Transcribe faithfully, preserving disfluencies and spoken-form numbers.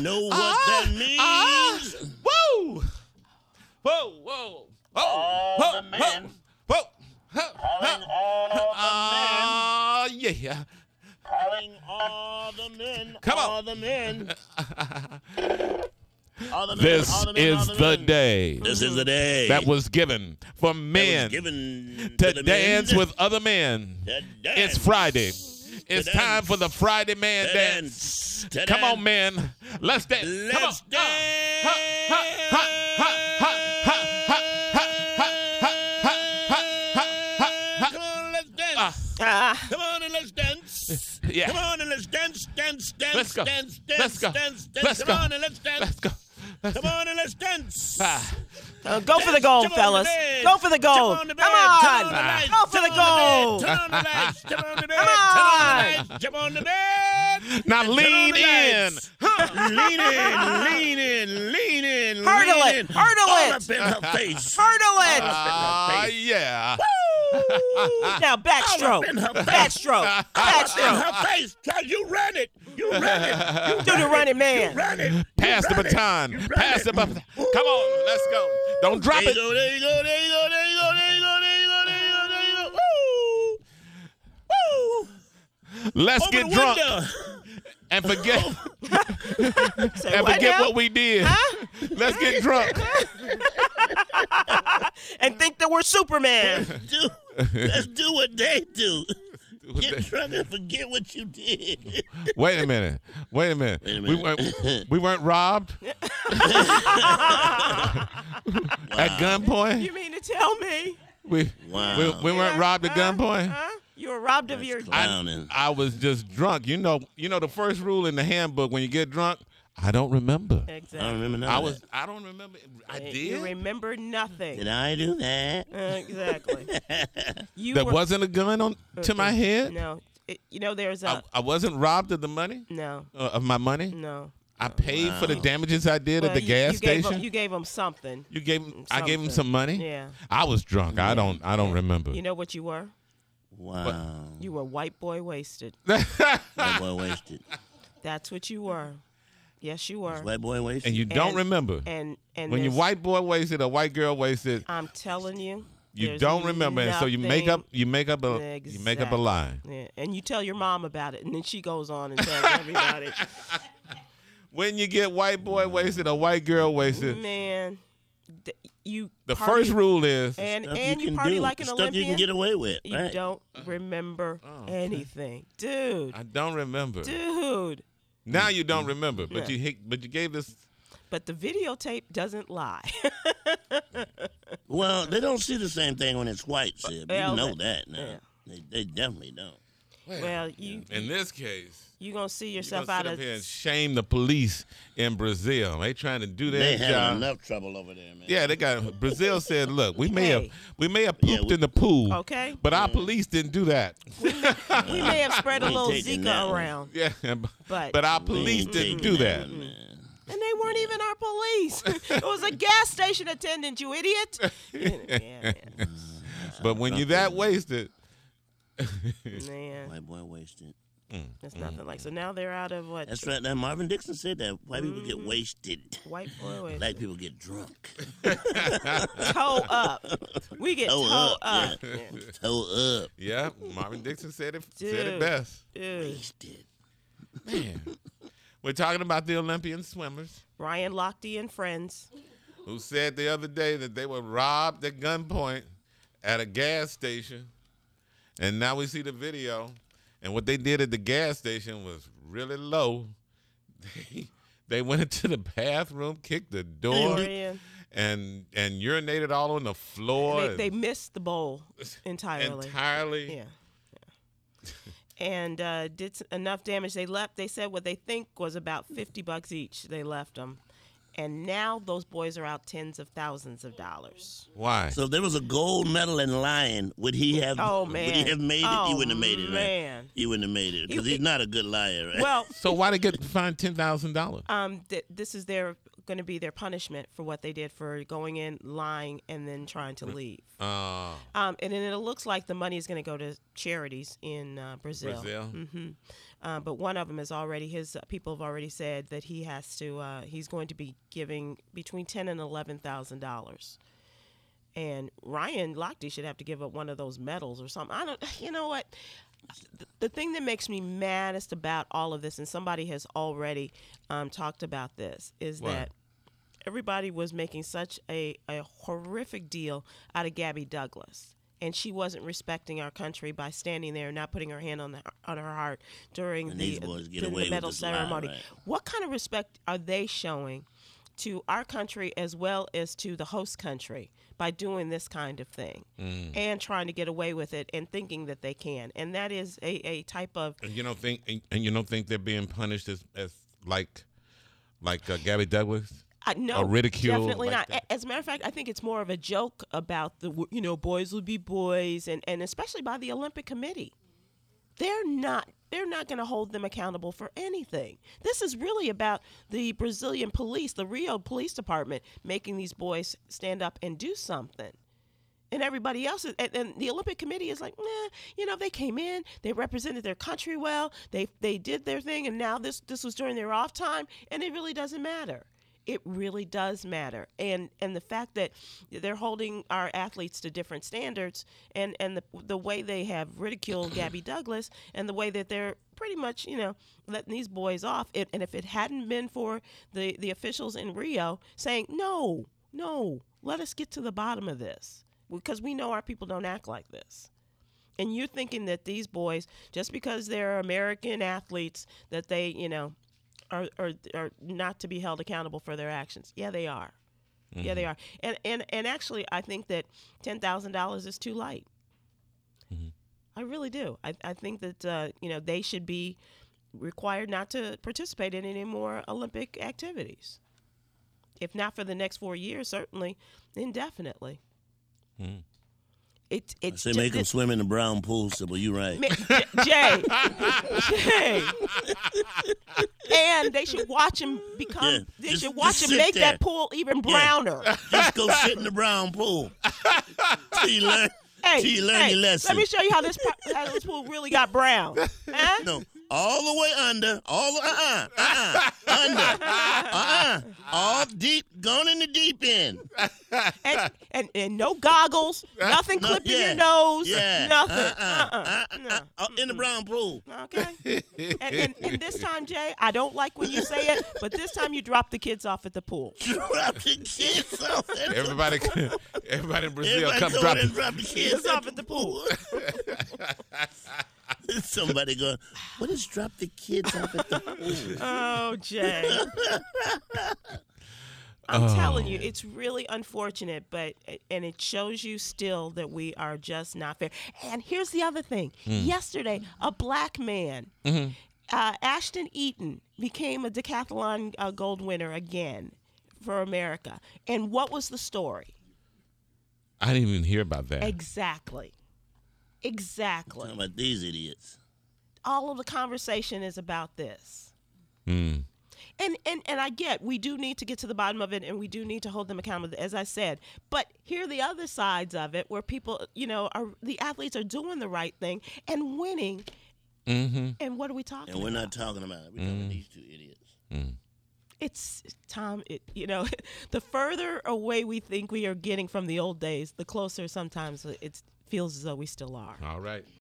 know what uh, that means? Uh, whoa! Whoa, whoa, whoa, All whoa, the men. whoa, whoa, Calling all of the men. uh, yeah. Calling all the men. Come on. All the men. All the men. This all the men, is all the, the men. day This is the day that was given for that was men given to the dance men. with other men. To It's dance. Friday. It's To time dance. for the Friday man To dance. dance. To Come on, dance. man. Let's dance. Come on. Let's dance. Ha, ha, ha, ha, ha, ha, ha, ha, ha, ha, ha, ha, ha. Come on, let's dance. Ah, Ah, Come on and let's dance. yeah. Come on and let's dance, dance, dance, Let's go. dance, dance, Let's go. dance, dance. Let's Come go. on and let's dance. Let's go. Let's Come on and let's dance. Ah. uh, go for the gold, Jump on the fellas. bed. Go for the gold. Jump on the Come bed. on. Turn on the lights. Go for Turn the on the gold. bed. Turn on the lights. Jump on the bed. Come Turn on on. the lights. Jump on the bed. Now Turn on lean the in. lights. Lean in, lean in, lean in, Hurdle lean it, in. hurdle All it. up in her face. Hurdle it. Ah, yeah. Now All backstroke. up in her face. Backstroke. All up in Backstroke. her face. Cause you run it. You run it. You Do the running man. run it. You Pass the run it. baton. You run Pass it. the baton. Come on, let's go. Don't drop There you it. go, there you go, there you go, there you go, there you go, there you go, there you go, there you go. Woo! Woo! Let's Open get the drunk window. and forget Say and what forget now? what we did. Let's get drunk. And think that we're Superman. Do, let's do what they do. what Get they- drunk and forget what you did. Wait a minute. Wait a minute. Wait a We minute. weren't we weren't robbed at gunpoint. You mean to tell me? We Wow. we, we weren't Huh? robbed at Huh? gunpoint. Huh? You were robbed of your. clown. Clowning. I was just drunk. You know. You know the first rule in the handbook when you get drunk. I don't remember. I Exactly. don't remember none I of was. that. I don't remember. I You did. remember nothing. Did I do that? Exactly. You There were, wasn't a gun on to my head. No. It, you know, there's I, a. I wasn't robbed of the money No. uh, of my money. No. I paid for the Wow. damages I did at Well, the you, gas you gave station. Him, you gave him something. You gave. I gave him Something. some money. Yeah. I was drunk. I don't. I don't remember. You know what you were? Wow. You were white boy wasted. White boy wasted. That's what you were. Yes, you were. White boy wasted. Uh, and you don't And- remember. And and When you there's- white boy wasted or white girl wasted, I'm telling you. you there's don't remember, and so you make up. You make up a. You make up a Exactly. lie. Yeah, and you tell your mom about it, and then she goes on and tells everybody. When you get white boy wasted or white girl wasted, Man, th- you. the party- first rule is and Stuff and you you can party do. like an Stuff Olympian. you can get away with. You Right? don't remember Oh. anything, dude. I don't remember. Dude. Now you don't remember, but Yeah. you hit- but you gave this. But the videotape doesn't lie. Well, they don't see the same thing when it's white, Sib. Well, You know that- that now. yeah. They, they definitely don't. Well, you In this case, you gonna see you're yourself gonna out sit up of. here and shame the police in Brazil. They trying to do They their having job. enough trouble over there, man. Yeah, they got Brazil said, look, we may Hey. have we may have Yeah, pooped we- in the pool, Okay. but our police didn't do that. We may have spread a We ain't little taking that Zika one. around, Yeah, but but our We police ain't didn't taking do that. one, man. and they weren't even our police. It was a gas station attendant, you idiot. Yeah, But when you're that wasted, man, man, White boy wasted. that's nothing like. So now they're out of what? That's right. Now Marvin Dixon said that white people get wasted. White boy, wait, Black people get drunk. toe up. We get Toe toe up, up. yeah. Yeah. Toe up. yeah, Marvin Dixon said it said it Dude. best. Dude. Wasted. Man, we're talking about the Olympian swimmers Ryan Lochte and friends. who said the other day that they were robbed at gunpoint at a gas station, and now we see the video. And what they did at the gas station was really low. They, they went into the bathroom, kicked the door, Dorian. and and urinated all on the floor. They, they missed the bowl entirely. entirely. Yeah. yeah. And uh, did s- enough damage. They left. They said what they think was about fifty bucks each. They left them, and now those boys are out tens of thousands of dollars. Why? So if there was a gold medal in lying, would he have? Oh Would man! he have made it? Oh, he wouldn't have made it, right? man. He wouldn't have made it because He- he's not a good liar, right? Well, So why they get fined ten thousand dollars? um, th- this is their going to be their punishment for what they did for going in, lying, and then trying to leave. Uh, Um, and then it looks like the money is going to go to charities in uh, Brazil. Brazil. hmm Uh, but one of them is already his uh, people have already said that he has to. Uh, he's going to be giving between ten and eleven thousand dollars. And Ryan Lochte should have to give up one of those medals or something. I don't. You know what? The, the thing that makes me maddest about all of this, and somebody has already um, talked about this, is What? that everybody was making such a, a horrific deal out of Gabby Douglas. And she wasn't respecting our country by standing there and not putting her hand on the on her heart during And the, these boys get during away the with medal this lie, ceremony. right? What kind of respect are they showing to our country as well as to the host country by doing this kind of thing and trying to get away with it and thinking that they can? And that is a, a type of And you don't think and- and you don't think they're being punished as, as like like uh, Gabby Douglas? I, no, or ridiculed definitely like not. that. A- As a matter of fact, I think it's more of a joke about the you know boys will be boys, and, and especially by the Olympic Committee. They're not they're not going to hold them accountable for anything. This is really about the Brazilian police, the Rio Police Department, making these boys stand up and do something. And everybody else, is, and, and the Olympic Committee is like, nah, you know, they came in, they represented their country well, they they did their thing, and now this this was during their off time, and it really doesn't matter. It really does matter, and and the fact that they're holding our athletes to different standards, and and the the way they have ridiculed Gabby Douglas, and the way that they're pretty much you know letting these boys off. It, and if it hadn't been for the the officials in Rio saying no, no, let us get to the bottom of this, because we know our people don't act like this. And you're thinking that these boys, just because they're American athletes, that they you know. Are, are are not to be held accountable for their actions. Yeah, they are. Mm-hmm. Yeah, they are. And and and actually, I think that ten thousand dollars is too light. Mm-hmm. I really do. I I think that uh, you know they should be required not to participate in any more Olympic activities. If not for the next four years, certainly indefinitely. Mm-hmm. It, I it's say ju- make them it- swim in the brown pool, so well, you right. Ma- J- Jay, Jay, and they should watch him become. Yeah, they just- should watch just him sit make there. that pool even browner. Just go sit in the brown pool. Till you learn, Hey, till you learn hey, your lesson. let me show you how this po- how this pool really got brown. Huh? No, all the way under, all the, uh-uh, uh-uh, under, uh-uh, all deep, going in the deep end. And, and and no goggles, nothing No, clipping yeah, your nose, yeah, nothing. uh-uh, Uh-uh. uh-uh, No. uh, in the brown pool. Okay. And, and, and this time, Jay, I don't like when you say it, but this time you drop the kids off at the pool. Drop the kids off at the Everybody, everybody in Brazil, Everybody come go drop in and it. drop the kids Kids off off at the pool. Somebody going, what is drop the kids off at the pool? Oh, Jay. I'm telling you, it's really unfortunate, but and it shows you still that we are just not fair. And here's the other thing. Yesterday, a black man, uh, Ashton Eaton, became a decathlon uh, gold winner again for America. And what was the story? I didn't even hear about that. Exactly. Exactly. Talking about these idiots. All of the conversation is about this. Mm. And, and and I get we do need to get to the bottom of it, and we do need to hold them accountable, as I said. But here are the other sides of it, where people, you know, are the athletes are doing the right thing and winning. Mm-hmm. And what are we talking And we're about? not talking about it. We're talking about these two idiots. Mm. It's Tom. It you know, the further away we think we are getting from the old days, the closer sometimes it feels as though we still are. All right.